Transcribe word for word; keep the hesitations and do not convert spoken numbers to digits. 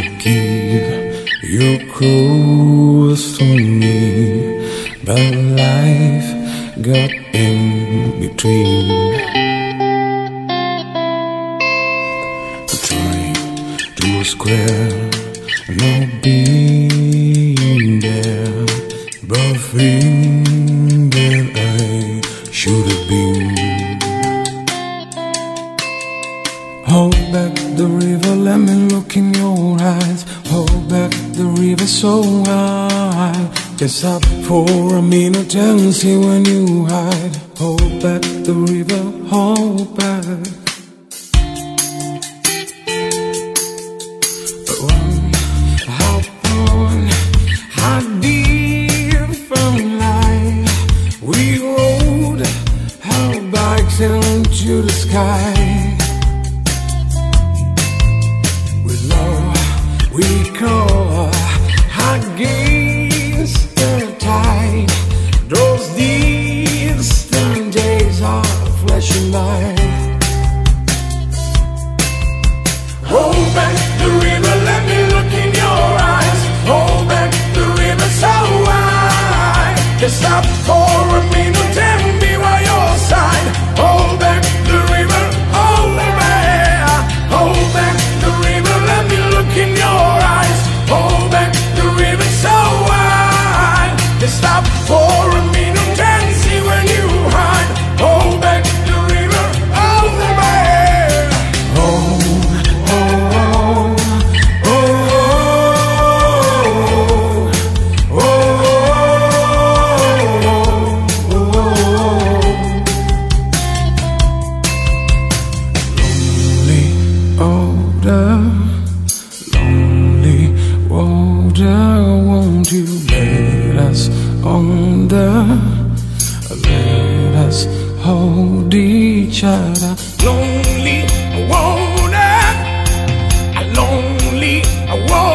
give your close to me, but life got in between. Trying to square no being there, but thing that I should have been. Hold back the river, let me look in your eyes. Hold back the river so high. Just stop for a minute and see when you hide. Hold back the river, hold back. How on, how different life. We rode our bikes into the sky. We call against the tide. Those distant days are flashing by. Hold back the river, let me look in your eyes. Hold back the river so wide. Just stop for a minute and be by your side. Hold back the river, hold back. Hold back the river, let me look in your eyes. Hold back the river so wide. Just stop for a minute and see when you hide. Hold back the river, hold back. Oh, oh, oh, oh, oh, oh, oh. Lonely older. Won't you let us under? Let us hold each other. Lonely, I wanna. Lonely, I wanna.